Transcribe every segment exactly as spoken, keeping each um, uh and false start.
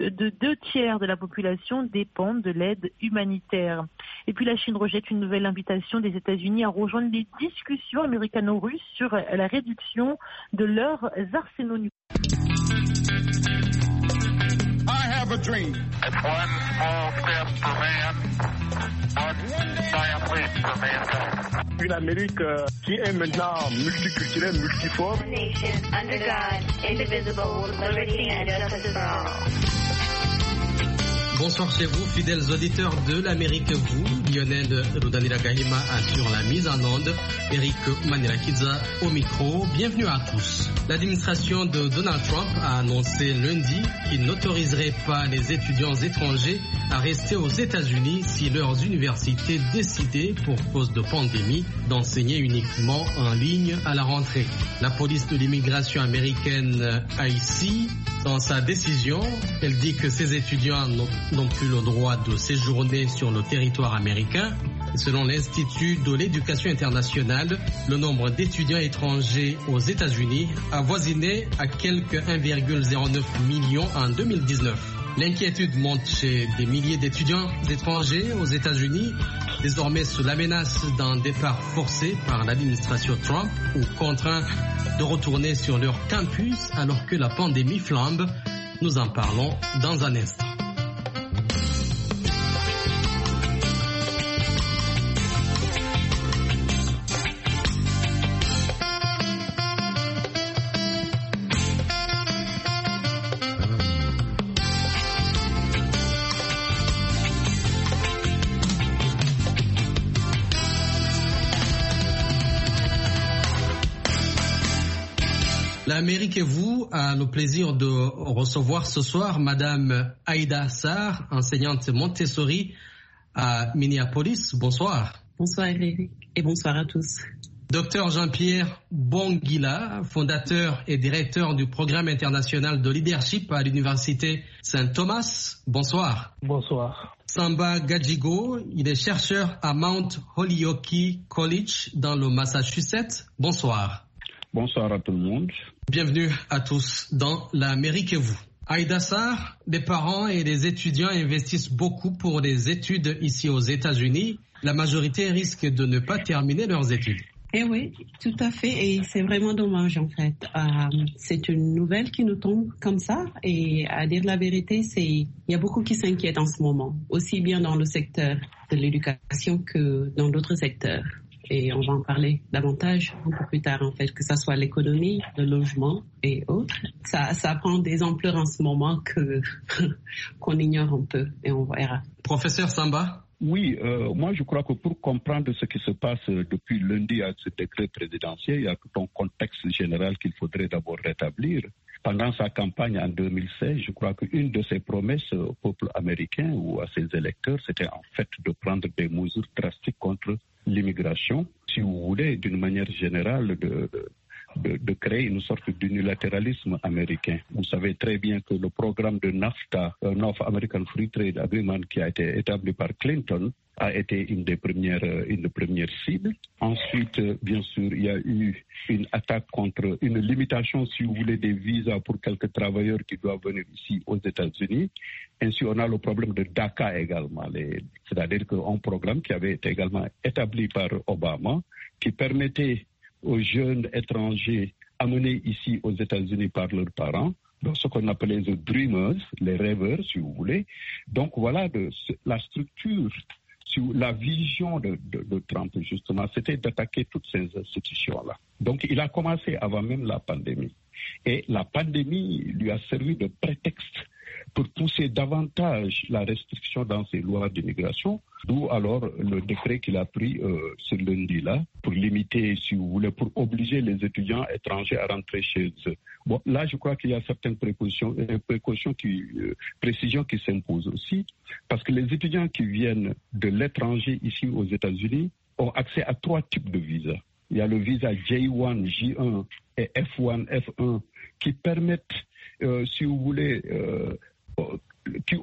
de deux tiers de la population dépendent de l'aide humanitaire. Et puis la Chine rejette une nouvelle invitation des États-Unis à rejoindre les discussions américano-russes sur la réduction de leurs arsenaux nucléaires. I have a dream. It's one small step for man, one giant leap for mankind. Une Amérique euh, qui est maintenant multiculturelle, multiforme. Nation under God, indivisible, with liberty and justice for all. Bonsoir chez vous, fidèles auditeurs de l'Amérique Vous. Lionel Rudanira Gahima assure la mise en onde. Eric Manirakiza au micro. Bienvenue à tous. L'administration de Donald Trump a annoncé lundi qu'il n'autoriserait pas les étudiants étrangers à rester aux États-Unis si leurs universités décidaient, pour cause de pandémie, d'enseigner uniquement en ligne à la rentrée. La police de l'immigration américaine I C, dans sa décision, elle dit que ces étudiants n'ont plus le droit de séjourner sur le territoire américain. Selon l'Institut de l'éducation internationale, le nombre d'étudiants étrangers aux États-Unis a voisiné à quelque un virgule zéro neuf million en deux mille dix-neuf. L'inquiétude monte chez des milliers d'étudiants étrangers aux États-Unis, désormais sous la menace d'un départ forcé par l'administration Trump ou contraints de retourner sur leur campus alors que la pandémie flambe. Nous en parlons dans un instant. L'Amérique et vous a le plaisir de recevoir ce soir Madame Aïda Sarr, enseignante Montessori à Minneapolis. Bonsoir. Bonsoir Eric et bonsoir à tous. Docteur Jean-Pierre Bonguila, fondateur et directeur du programme international de leadership à l'Université Saint-Thomas. Bonsoir. Bonsoir. Samba Gadjigo, il est chercheur à Mount Holyoke College dans le Massachusetts. Bonsoir. Bonsoir à tout le monde. Bienvenue à tous dans l'Amérique et vous. Aïda Sarr, les parents et les étudiants investissent beaucoup pour les études ici aux États-Unis. La majorité risque de ne pas terminer leurs études. Eh oui, tout à fait. Et c'est vraiment dommage en fait. Euh, c'est une nouvelle qui nous tombe comme ça. Et à dire la vérité, c'est il y a beaucoup qui s'inquiètent en ce moment, aussi bien dans le secteur de l'éducation que dans d'autres secteurs. Et on va en parler davantage un peu plus tard, en fait, que ça soit l'économie, le logement et autres. Ça, ça prend des ampleurs en ce moment que qu'on ignore un peu et on verra. Professeur Samba? Oui, euh, moi je crois que pour comprendre ce qui se passe depuis lundi à ce décret présidentiel, il y a tout un contexte général qu'il faudrait d'abord rétablir. Pendant sa campagne en deux mille seize, je crois qu'une de ses promesses au peuple américain ou à ses électeurs, c'était en fait de prendre des mesures drastiques contre l'immigration, si vous voulez, d'une manière générale, de, de, de créer une sorte d'unilatéralisme américain. Vous savez très bien que le programme de NAFTA, euh, North American Free Trade Agreement, qui a été établi par Clinton, a été une des premières, une des premières cibles. Ensuite, bien sûr, il y a eu une attaque contre une limitation, si vous voulez, des visas pour quelques travailleurs qui doivent venir ici aux États-Unis. Ainsi, on a le problème de DACA également, les, c'est-à-dire qu'un programme qui avait été également établi par Obama, qui permettait aux jeunes étrangers amenés ici aux États-Unis par leurs parents, donc ce qu'on appelait les dreamers, les rêveurs, si vous voulez. Donc voilà de, la structure. La vision de, de, de Trump, justement, c'était d'attaquer toutes ces institutions-là. Donc, il a commencé avant même la pandémie. Et la pandémie lui a servi de prétexte pour pousser davantage la restriction dans ses lois d'immigration, d'où alors le décret qu'il a pris euh, ce lundi-là pour limiter, si vous voulez, pour obliger les étudiants étrangers à rentrer chez eux. Bon, là, je crois qu'il y a certaines précautions, euh, précautions qui, euh, précisions qui s'imposent aussi, parce que les étudiants qui viennent de l'étranger ici aux États-Unis ont accès à trois types de visas. Il y a le visa J un, J un et F un, F un qui permettent, euh, si vous voulez, euh, qui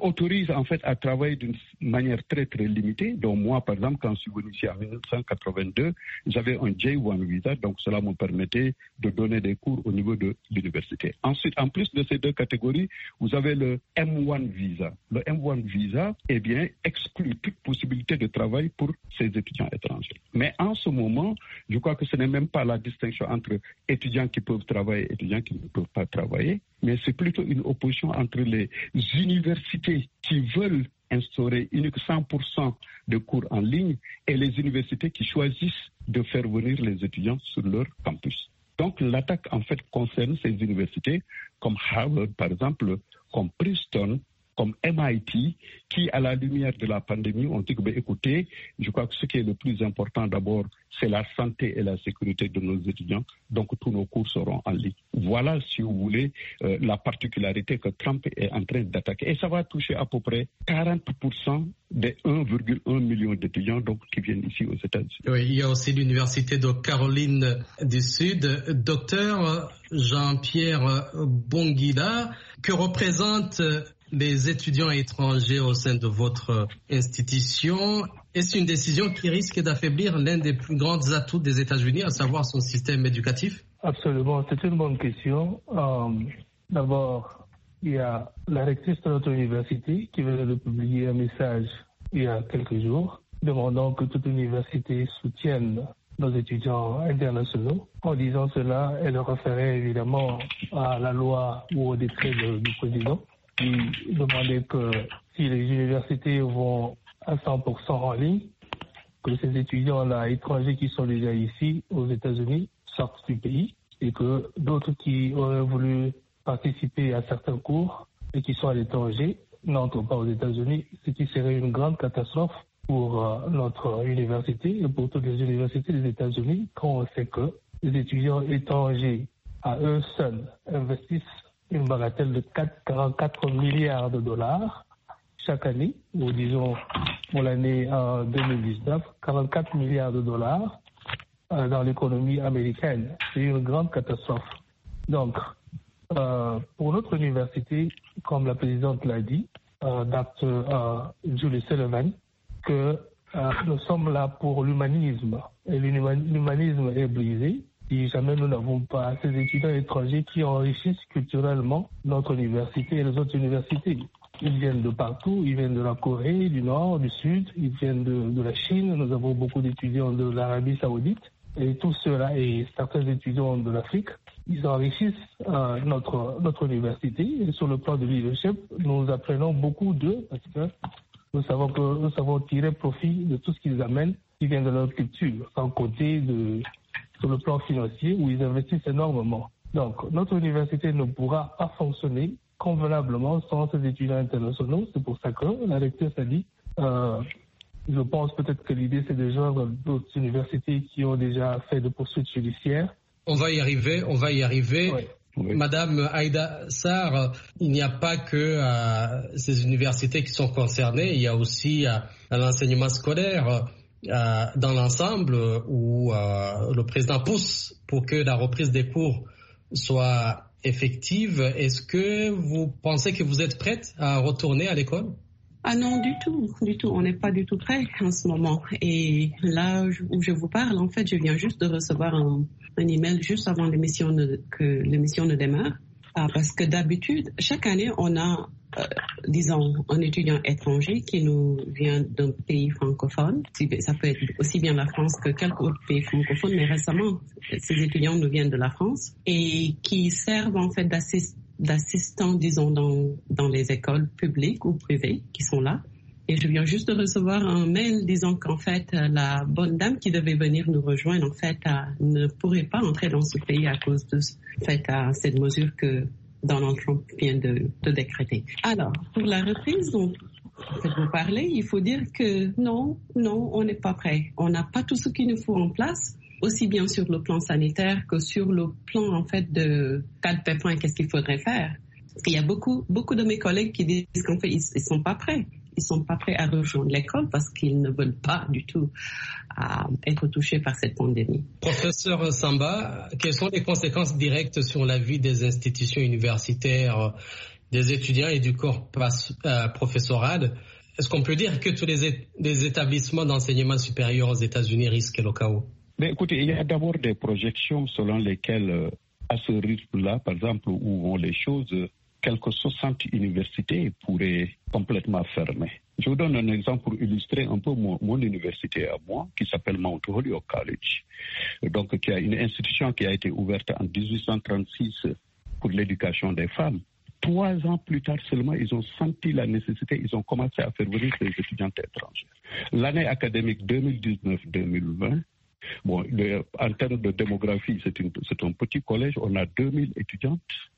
autorise en fait à travailler d'une manière très très limitée. Donc moi, par exemple, quand je suis venu ici en mille neuf cent quatre-vingt-deux, j'avais un J un visa, donc cela me permettait de donner des cours au niveau de l'université. Ensuite, en plus de ces deux catégories, vous avez le M un visa. Le M un visa, eh bien, exclut toute possibilité de travail pour ces étudiants étrangers. Mais en ce moment, je crois que ce n'est même pas la distinction entre étudiants qui peuvent travailler et étudiants qui ne peuvent pas travailler, mais c'est plutôt une opposition entre les universités qui veulent instaurer uniquement cent pour cent de cours en ligne et les universités qui choisissent de faire venir les étudiants sur leur campus. Donc l'attaque en fait concerne ces universités comme Harvard par exemple, comme Princeton, comme M I T, qui, à la lumière de la pandémie, ont dit que, ben, écoutez, je crois que ce qui est le plus important d'abord, c'est la santé et la sécurité de nos étudiants. Donc, tous nos cours seront en ligne. Voilà, si vous voulez, euh, la particularité que Trump est en train d'attaquer. Et ça va toucher à peu près quarante pour cent des un virgule un million d'étudiants donc, qui viennent ici aux États-Unis. Oui, il y a aussi l'Université de Caroline du Sud. Docteur Jean-Pierre Bonguida, que représente les étudiants étrangers au sein de votre institution? Est-ce une décision qui risque d'affaiblir l'un des plus grands atouts des États-Unis, à savoir son système éducatif? Absolument, c'est une bonne question. Euh, d'abord, il y a la rectrice de notre université qui vient de publier un message il y a quelques jours demandant que toute université soutienne nos étudiants internationaux. En disant cela, elle référait évidemment à la loi ou au décret de, du président qui demandait que si les universités vont à cent pour cent en ligne, que ces étudiants-là étrangers qui sont déjà ici aux États-Unis sortent du pays et que d'autres qui auraient voulu participer à certains cours et qui sont à l'étranger n'entrent pas aux États-Unis, ce qui serait une grande catastrophe pour euh, notre université et pour toutes les universités des États-Unis quand on sait que les étudiants étrangers à eux seuls investissent une bagatelle de quarante-quatre milliards de dollars chaque année, ou disons pour l'année euh, deux mille dix-neuf, quarante-quatre milliards de dollars euh, dans l'économie américaine. C'est une grande catastrophe. Donc, euh, pour notre université, comme la présidente l'a dit, euh, docteur euh, Julie Sullivan, que euh, nous sommes là pour l'humanisme. Et l'humanisme est brisé si jamais nous n'avons pas ces étudiants étrangers qui enrichissent culturellement notre université et les autres universités. Ils viennent de partout, ils viennent de la Corée, du Nord, du Sud, ils viennent de, de la Chine, nous avons beaucoup d'étudiants de l'Arabie Saoudite, et tout cela, et certains étudiants de l'Afrique, ils enrichissent euh, notre, notre université, et sur le plan de leadership, nous apprenons beaucoup d'eux, parce que nous savons que nous savons tirer profit de tout ce qu'ils amènent, qui vient de leur culture, sans compter de, sur le plan financier, où ils investissent énormément. Donc, notre université ne pourra pas fonctionner convenablement sans ces étudiants internationaux. C'est pour ça que la rectrice a dit, euh, je pense peut-être que l'idée c'est de joindre d'autres universités qui ont déjà fait de poursuites judiciaires. On va y arriver, on va y arriver. Oui. Oui. Madame Aïda Sarr, il n'y a pas que euh, ces universités qui sont concernées, il y a aussi euh, l'enseignement scolaire euh, dans l'ensemble où euh, le président pousse pour que la reprise des cours soit effective. Est-ce que vous pensez que vous êtes prête à retourner à l'école? Ah non, du tout, du tout. On n'est pas du tout prêt en ce moment. Et là où je vous parle, en fait, je viens juste de recevoir un, un email juste avant l'émission ne, que l'émission ne démarre. Ah, parce que d'habitude, chaque année, on a, euh, disons, un étudiant étranger qui nous vient d'un pays francophone. Ça peut être aussi bien la France que quelques autres pays francophones, mais récemment, ces étudiants nous viennent de la France et qui servent en fait d'assist, d'assistants, disons, dans, dans les écoles publiques ou privées qui sont là. Et je viens juste de recevoir un mail disant qu'en fait, la bonne dame qui devait venir nous rejoindre, en fait, à, ne pourrait pas entrer dans ce pays à cause de fait, à cette mesure que Donald Trump vient de, de décréter. Alors, pour la reprise dont vous parlez, il faut dire que non, non, on n'est pas prêt. On n'a pas tout ce qu'il nous faut en place, aussi bien sur le plan sanitaire que sur le plan, en fait, de cas de pépin, qu'est-ce qu'il faudrait faire. Il y a beaucoup, beaucoup de mes collègues qui disent qu'en fait, ils ne sont pas prêts. Ils ne sont pas prêts à rejoindre l'école parce qu'ils ne veulent pas du tout euh, être touchés par cette pandémie. Professeur Samba, quelles sont les conséquences directes sur la vie des institutions universitaires des étudiants et du corps euh, professoral. Est-ce qu'on peut dire que tous les, é- les établissements d'enseignement supérieur aux États-Unis risquent le chaos? Mais écoutez, il y a d'abord des projections selon lesquelles, euh, à ce rythme-là, par exemple, où vont les choses, euh, quelques soixante universités pourraient complètement fermer. Je vous donne un exemple pour illustrer un peu mon, mon université à moi, qui s'appelle Mount Holyoke College, donc qui a une institution qui a été ouverte en dix-huit cent trente-six pour l'éducation des femmes. Trois ans plus tard seulement, ils ont senti la nécessité, ils ont commencé à faire venir des étudiantes étrangères. L'année académique deux mille dix-neuf deux mille vingt, bon, le, en termes de démographie, c'est, une, c'est un petit collège, on a deux mille étudiantes.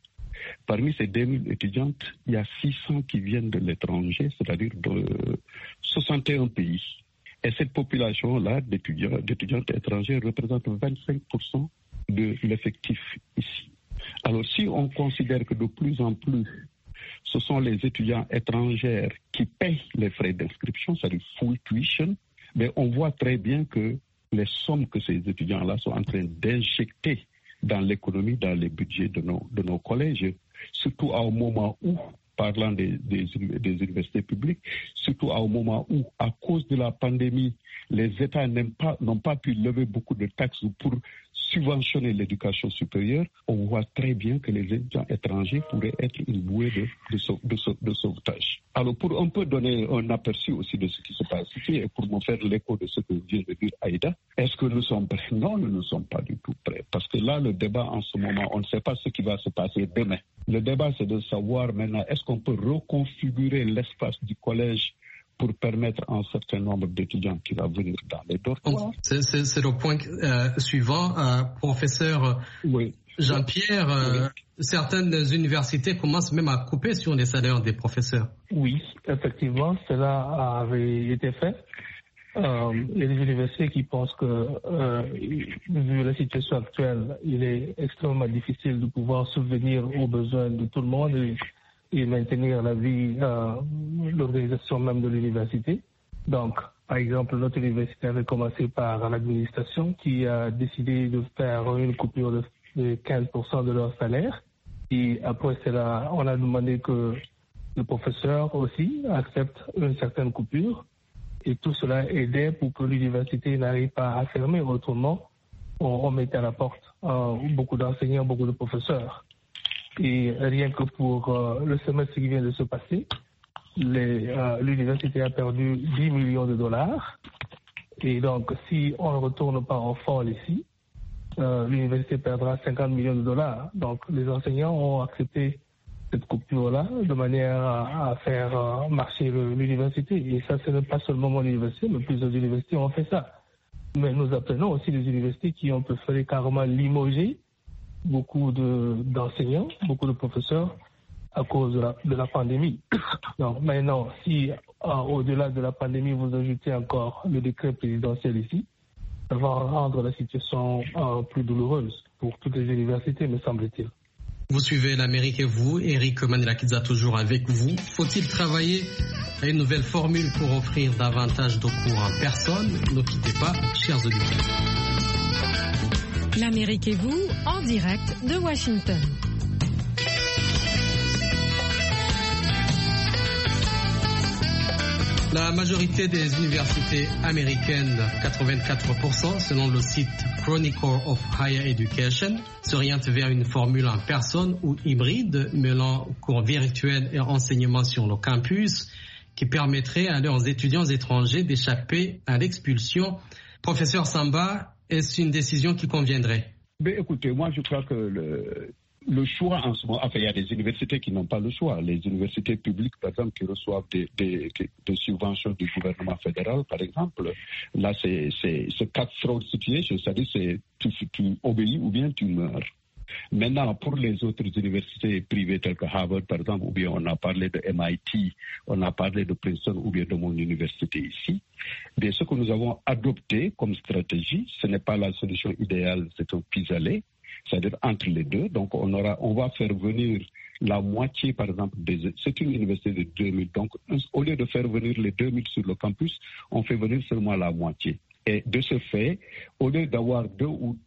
Parmi ces deux mille étudiantes, il y a six cents qui viennent de l'étranger, c'est-à-dire de soixante et un pays. Et cette population-là d'étudiants, d'étudiantes étrangères représente vingt-cinq pour cent de l'effectif ici. Alors, si on considère que de plus en plus, ce sont les étudiants étrangers qui payent les frais d'inscription, c'est-à-dire full tuition, mais on voit très bien que les sommes que ces étudiants-là sont en train d'injecter dans l'économie, dans les budgets de nos, de nos collèges, surtout à un moment où, parlant des, des, des universités publiques, surtout à un moment où, à cause de la pandémie, les États n'ont pas, n'ont pas pu lever beaucoup de taxes pour subventionner l'éducation supérieure, on voit très bien que les étudiants étrangers pourraient être une bouée de, de, de, de sauvetage. Alors, pour un peu donner un aperçu aussi de ce qui se passe ici et pour me faire l'écho de ce que vient de dire Aïda, est-ce que nous sommes prêts? Non, nous ne sommes pas du tout prêts. Parce que là, le débat en ce moment, on ne sait pas ce qui va se passer demain. Le débat, c'est de savoir maintenant, est-ce qu'on peut reconfigurer l'espace du collège pour permettre à un certain nombre d'étudiants qui va venir dans les dortoirs. C'est, c'est, c'est le point euh, suivant. Euh, professeur oui. Jean-Pierre, euh, oui. certaines universités commencent même à couper sur les salaires des professeurs. Oui, effectivement, cela avait été fait. Euh, il y a des universités qui pensent que, euh, vu la situation actuelle, il est extrêmement difficile de pouvoir subvenir aux besoins de tout le monde et, et maintenir la vie, euh, l'organisation même de l'université. Donc, par exemple, notre université avait commencé par l'administration qui a décidé de faire une coupure de, de quinze pour cent de leur salaire. Et après cela, on a demandé que le professeur aussi accepte une certaine coupure. Et tout cela aidait pour que l'université n'arrive pas à fermer. Autrement, on, on mettait à la porte euh, beaucoup d'enseignants, beaucoup de professeurs. Et rien que pour euh, le semestre qui vient de se passer, les, euh, l'université a perdu dix millions de dollars. Et donc, si on ne retourne pas en fall ici, euh, l'université perdra cinquante millions de dollars. Donc, les enseignants ont accepté cette coupure-là de manière à, à faire euh, marcher le, l'université. Et ça, ce n'est pas seulement mon université, mais plusieurs universités ont fait ça. Mais nous apprenons aussi des universités qui ont préféré carrément limoger beaucoup de, d'enseignants, beaucoup de professeurs à cause de la, de la pandémie. Donc maintenant, si euh, au-delà de la pandémie, vous ajoutez encore le décret présidentiel ici, ça va rendre la situation euh, plus douloureuse pour toutes les universités, me semble-t-il. Vous suivez l'Amérique et vous, Eric Manirakiza toujours avec vous. Faut-il travailler à une nouvelle formule pour offrir davantage de cours en personne? Ne quittez pas, chers auditeurs. L'Amérique et vous, en direct de Washington. La majorité des universités américaines, quatre-vingt-quatre pour cent selon le site Chronicle of Higher Education, s'orientent vers une formule en personne ou hybride, mêlant cours virtuels et enseignement sur le campus, qui permettrait à leurs étudiants étrangers d'échapper à l'expulsion. Professeur Samba, est-ce une décision qui conviendrait? Mais écoutez, moi je crois que le... Le choix en ce moment, enfin, il y a des universités qui n'ont pas le choix. Les universités publiques, par exemple, qui reçoivent des, des, des subventions du gouvernement fédéral, par exemple, là, c'est, c'est, c'est cutthroat situation, c'est-à-dire c'est tu, tu obéis ou bien tu meurs. Maintenant, pour les autres universités privées telles que Harvard, par exemple, ou bien on a parlé de M I T, on a parlé de Princeton ou bien de mon université ici, mais ce que nous avons adopté comme stratégie, ce n'est pas la solution idéale, c'est un pis-aller. C'est-à-dire entre les deux. Donc, on aura, on va faire venir la moitié, par exemple, des, c'est une université de deux mille. Donc, au lieu de faire venir les deux mille sur le campus, on fait venir seulement la moitié. Et de ce fait, au lieu d'avoir deux ou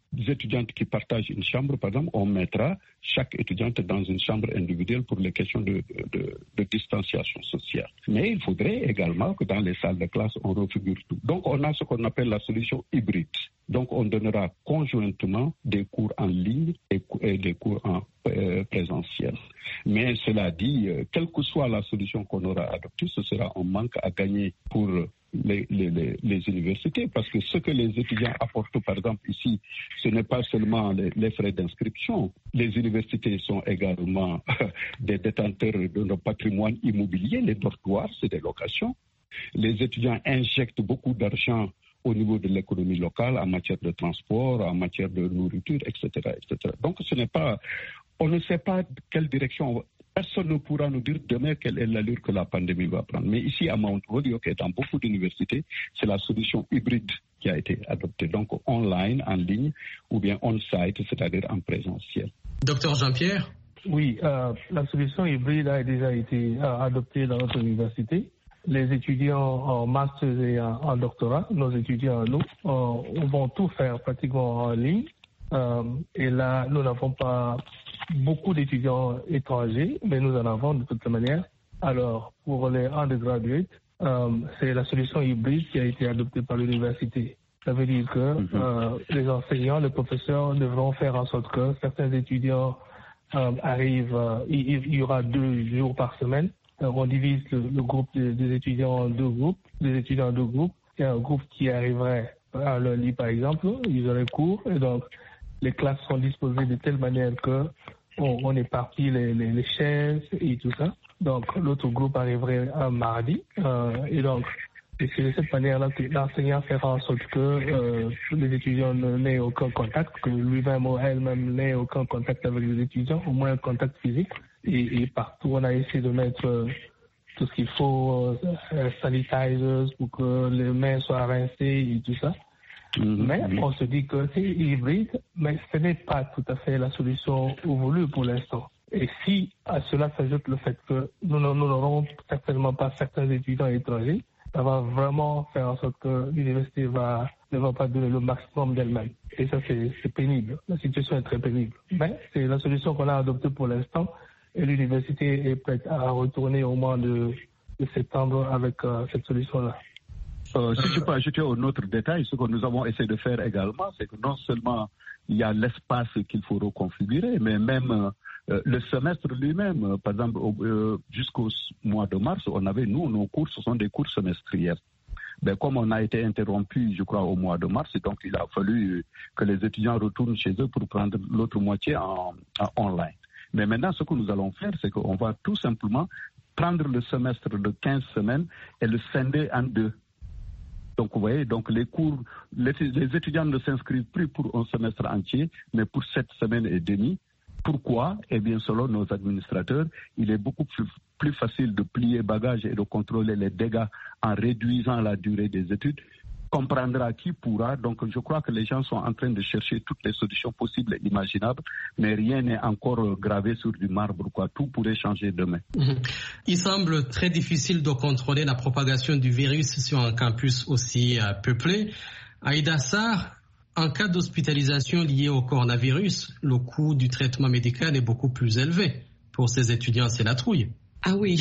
étudiantes qui partagent une chambre, par exemple, on mettra chaque étudiante dans une chambre individuelle pour les questions de, de, de distanciation sociale. Mais il faudrait également que dans les salles de classe, on refigure tout. Donc, on a ce qu'on appelle la solution hybride. Donc, on donnera conjointement des cours en ligne et, et des cours en euh, présentiel. Mais cela dit, euh, quelle que soit la solution qu'on aura adoptée, ce sera un manque à gagner pour les, les, les, les universités, parce que ce que les étudiants apportent, par exemple, ici, ce n'est pas seulement les, les frais d'inscription. Les universités sont également des détenteurs de nos patrimoines immobiliers. Les dortoirs, c'est des locations. Les étudiants injectent beaucoup d'argent au niveau de l'économie locale en matière de transport, en matière de nourriture, et cetera, et cetera. Donc, ce n'est pas, on ne sait pas quelle direction. Personne ne pourra nous dire demain quelle est l'allure que la pandémie va prendre. Mais ici, à Mount Holyoke et dans beaucoup d'universités, c'est la solution hybride qui a été adoptée. Donc, online, en ligne, ou bien on-site, c'est-à-dire en présentiel. Docteur Jean-Pierre? Oui, euh, la solution hybride a déjà été euh, adoptée dans notre université. Les étudiants en master et en, en doctorat, nos étudiants, nous, on, on va tout faire pratiquement en ligne. Euh, et là, nous n'avons pas beaucoup d'étudiants étrangers, mais nous en avons de toute manière. Alors, pour les undergraduates, euh, c'est la solution hybride qui a été adoptée par l'université. Ça veut dire que mm-hmm. euh, les enseignants, les professeurs devront faire en sorte que certains étudiants euh, arrivent, euh, il, il y aura deux jours par semaine. On divise le, le groupe des, des étudiants en deux groupes, des étudiants en deux groupes. Il y a un groupe qui arriverait à lundi, par exemple, ils auraient cours, et donc les classes sont disposées de telle manière que on, on éparpille les, les, les chaises et tout ça. Donc l'autre groupe arriverait un mardi, euh, et donc c'est de cette manière-là que l'enseignant fera en sorte que euh, les étudiants n'aient aucun contact, que lui-même ou elle-même n'ait aucun contact avec les étudiants, au moins un contact physique. Et, et partout, on a essayé de mettre euh, tout ce qu'il faut, euh, sanitizers, pour que les mains soient rincées et tout ça. Mm-hmm. Mais on se dit que c'est hybride, mais ce n'est pas tout à fait la solution voulue pour l'instant. Et si à cela s'ajoute le fait que nous n'aurons certainement pas certains étudiants étrangers, ça va vraiment faire en sorte que l'université va, ne va pas donner le maximum d'elle-même. Et ça, c'est, c'est pénible. La situation est très pénible. Mais c'est la solution qu'on a adoptée pour l'instant. Et l'université est prête à retourner au mois de, de septembre avec euh, cette solution-là. Euh, si je peux ajouter un autre détail, ce que nous avons essayé de faire également, c'est que non seulement il y a l'espace qu'il faut reconfigurer, mais même euh, le semestre lui-même. Euh, par exemple, euh, jusqu'au mois de mars, on avait, nous, nos cours, ce sont des cours semestriels. Ben, comme on a été interrompu, je crois, au mois de mars, donc il a fallu que les étudiants retournent chez eux pour prendre l'autre moitié en, en online. Mais maintenant, ce que nous allons faire, c'est qu'on va tout simplement prendre le semestre de quinze semaines et le scinder en deux. Donc, vous voyez, donc les cours, les, les étudiants ne s'inscrivent plus pour un semestre entier, mais pour sept semaines et demie. Pourquoi? Eh bien, selon nos administrateurs, il est beaucoup plus, plus facile de plier bagages et de contrôler les dégâts en réduisant la durée des études. Comprendra qui pourra. Donc, je crois que les gens sont en train de chercher toutes les solutions possibles et imaginables, mais rien n'est encore gravé sur du marbre, quoi. Tout pourrait changer demain. Il semble très difficile de contrôler la propagation du virus sur un campus aussi euh, peuplé. Aïda Sarr, en cas d'hospitalisation liée au coronavirus, le coût du traitement médical est beaucoup plus élevé. Pour ces étudiants, c'est la trouille. Ah oui,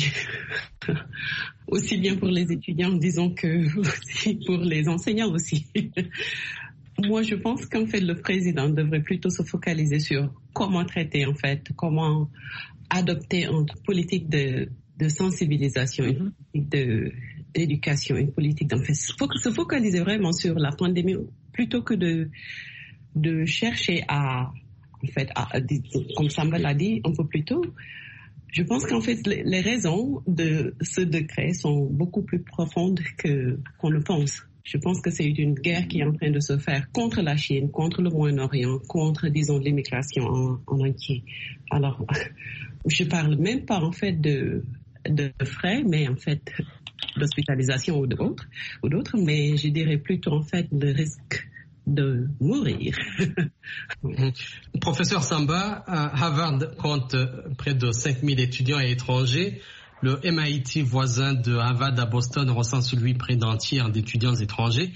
aussi bien pour les étudiants, disons, que aussi pour les enseignants aussi. Moi, je pense qu'en fait, le président devrait plutôt se focaliser sur comment traiter, en fait, comment adopter une politique de, de sensibilisation, une politique de, d'éducation, une politique d'en fait. Il faut se focaliser vraiment sur la pandémie plutôt que de, de chercher à, en fait, à, comme Samba l'a dit un peu plus tôt. Je pense qu'en fait, les raisons de ce décret sont beaucoup plus profondes que, qu'on le pense. Je pense que c'est une guerre qui est en train de se faire contre la Chine, contre le Moyen-Orient, contre, disons, l'immigration en, en entier. Alors, je parle même pas, en fait, de, de frais, mais en fait, d'hospitalisation ou d'autres, ou d'autres, mais je dirais plutôt, en fait, le risque de mourir. Professeur Samba, Harvard compte près de cinq mille étudiants et étrangers. Le M I T voisin de Harvard à Boston recense lui près d'un tiers d'étudiants étrangers.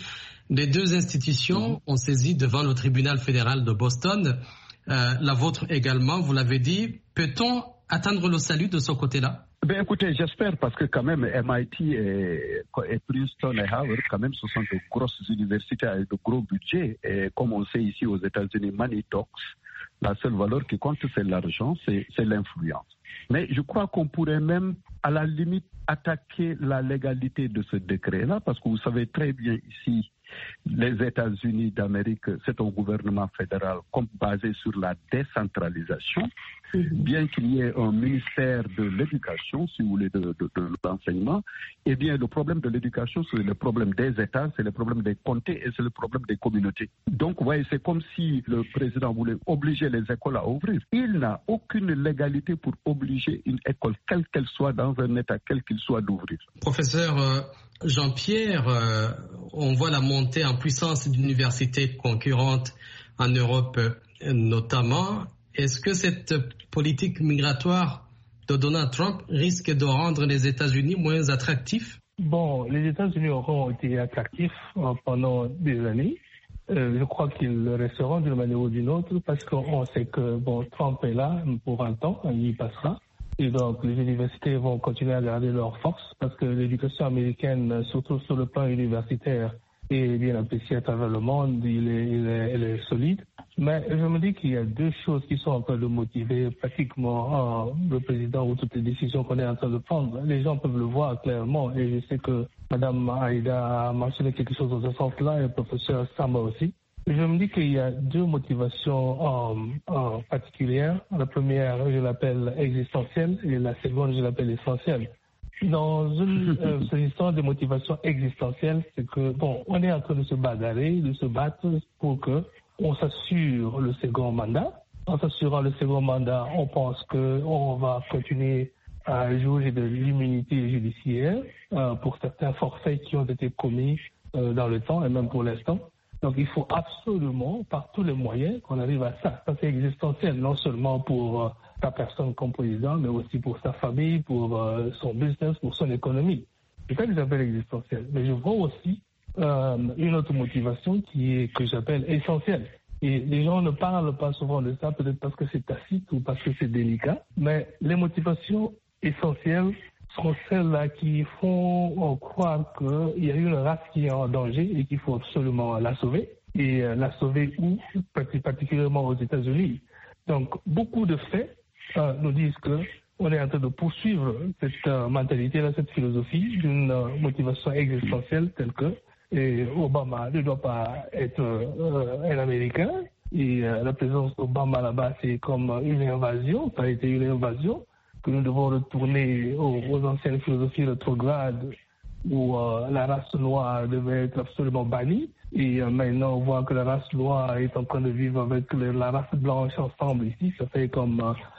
Les deux institutions ont saisi devant le tribunal fédéral de Boston. Euh, la vôtre également, vous l'avez dit. Peut-on attendre le salut de ce côté-là? Ben écoutez, j'espère parce que quand même M I T et, et Princeton et Harvard, quand même, ce sont de grosses universités avec de gros budgets. Et comme on sait ici aux États-Unis, money talks. La seule valeur qui compte, c'est l'argent, c'est, c'est l'influence. Mais je crois qu'on pourrait même, à la limite, attaquer la légalité de ce décret-là, parce que vous savez très bien ici, les États-Unis d'Amérique, c'est un gouvernement fédéral comme basé sur la décentralisation, mmh. bien qu'il y ait un ministère de l'éducation, si vous voulez, de, de, de l'enseignement. Eh bien, le problème de l'éducation, c'est le problème des États, c'est le problème des comtés et c'est le problème des communautés. Donc, vous voyez, c'est comme si le président voulait obliger les écoles à ouvrir. Il n'a aucune légalité pour obliger une école, quelle qu'elle soit, dans un État, quel qu'il soit, d'ouvrir. Professeur euh, Jean-Pierre, euh, on voit la montée en puissance d'universités concurrentes en Europe euh, notamment. Est-ce que cette politique migratoire de Donald Trump risque de rendre les États-Unis moins attractifs? Bon, les États-Unis auront été attractifs euh, pendant des années. Euh, je crois qu'ils le resteront d'une manière ou d'une autre parce qu'on sait que bon, Trump est là pour un temps, il y passera. Et donc, les universités vont continuer à garder leur force parce que l'éducation américaine, surtout sur le plan universitaire, est bien appréciée à travers le monde, il est, il est, elle est solide. Mais je me dis qu'il y a deux choses qui sont en train de motiver pratiquement euh, le président ou toutes les décisions qu'on est en train de prendre. Les gens peuvent le voir clairement et je sais que Mme Aïda a mentionné quelque chose dans ce sens-là et le professeur Samba aussi. Je me dis qu'il y a deux motivations euh, euh, particulières. La première, je l'appelle existentielle et la seconde, je l'appelle essentielle. Dans une euh, cette histoire de motivation existentielle, c'est que, bon, on est en train de se bagarrer, de se battre pour que on s'assure le second mandat. En s'assurant le second mandat, on pense qu'on va continuer à jouer de l'immunité judiciaire euh, pour certains forfaits qui ont été commis euh, dans le temps et même pour l'instant. Donc il faut absolument, par tous les moyens, qu'on arrive à ça. Ça c'est existentiel, non seulement pour euh, sa personne comme président, mais aussi pour sa famille, pour euh, son business, pour son économie. C'est ça que j'appelle existentiel. Mais je vois aussi euh, une autre motivation qui est que j'appelle essentielle. Et les gens ne parlent pas souvent de ça, peut-être parce que c'est tacite ou parce que c'est délicat. Mais les motivations essentielles sont celles-là qui font croire qu'il y a une race qui est en danger et qu'il faut absolument la sauver. Et la sauver où? Particulièrement aux États-Unis. Donc, beaucoup de faits euh, nous disent qu'on est en train de poursuivre cette euh, mentalité-là, cette philosophie d'une euh, motivation existentielle telle que et Obama ne doit pas être euh, un Américain. Et euh, la présence d'Obama là-bas, c'est comme une invasion. Ça a été une invasion. Que nous devons retourner aux, aux anciennes philosophies rétrogrades où euh, la race noire devait être absolument bannie. Et euh, maintenant, on voit que la race noire est en train de vivre avec le, la race blanche ensemble ici. Ça fait comme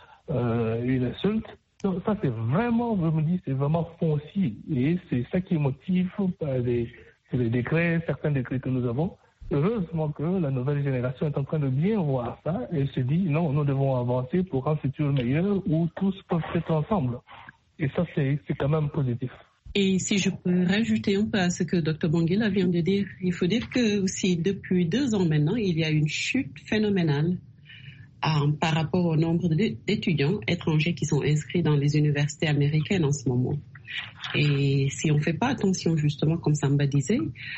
euh, une insulte. Donc ça, c'est vraiment, je me dis, c'est vraiment foncier. Et c'est ça qui motive euh, les, les décrets, certains décrets que nous avons. Heureusement que la nouvelle génération est en train de bien voir ça et se dit non, nous devons avancer pour un futur meilleur où tous peuvent être ensemble. Et ça, c'est, c'est quand même positif. Et si je peux rajouter un peu à ce que docteur Bongila vient de dire, il faut dire que aussi depuis deux ans maintenant, il y a une chute phénoménale euh, par rapport au nombre d'étudiants étrangers qui sont inscrits dans les universités américaines en ce moment. Et si on ne fait pas attention, justement, comme Samba disait,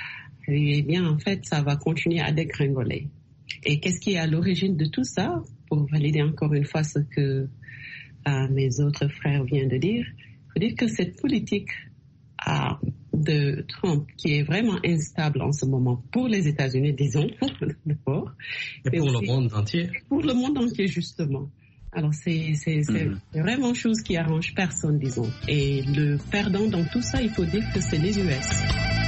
eh bien, en fait, ça va continuer à dégringoler. Et qu'est-ce qui est à l'origine de tout ça? Pour valider encore une fois ce que euh, mes autres frères viennent de dire, il faut dire que cette politique euh, de Trump, qui est vraiment instable en ce moment pour les États-Unis, disons, d'abord. Et pour le monde entier. Pour le monde entier, justement. Alors, c'est, c'est, c'est mmh. vraiment chose qui arrange personne, disons. Et le perdant dans tout ça, il faut dire que c'est les U S.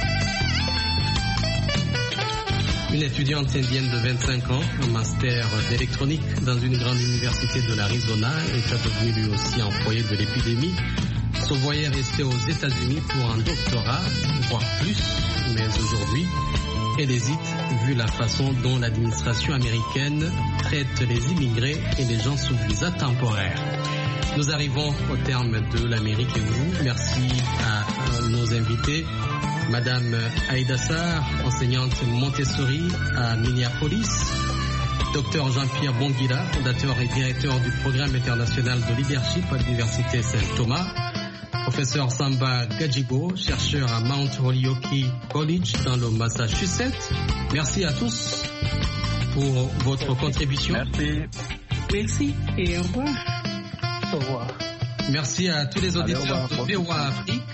Une étudiante indienne de vingt-cinq ans, un master d'électronique dans une grande université de l'Arizona, est devenu lui aussi en foyer de l'épidémie. Se voyait rester aux États-Unis pour un doctorat, voire plus, mais aujourd'hui, elle hésite vu la façon dont l'administration américaine traite les immigrés et les gens sous visa temporaire. Nous arrivons au terme de l'Amérique et vous. Merci à nos invités. Madame Aïda Sarr, enseignante Montessori à Minneapolis. Docteur Jean-Pierre Bonguila, fondateur et directeur du programme international de leadership à l'Université Saint-Thomas. Professeur Samba Gadjigo, chercheur à Mount Holyoke College dans le Massachusetts. Merci à tous pour votre contribution. Merci. Merci et au revoir. Au revoir. Merci à tous les auditeurs Allez, de V O A Afrique.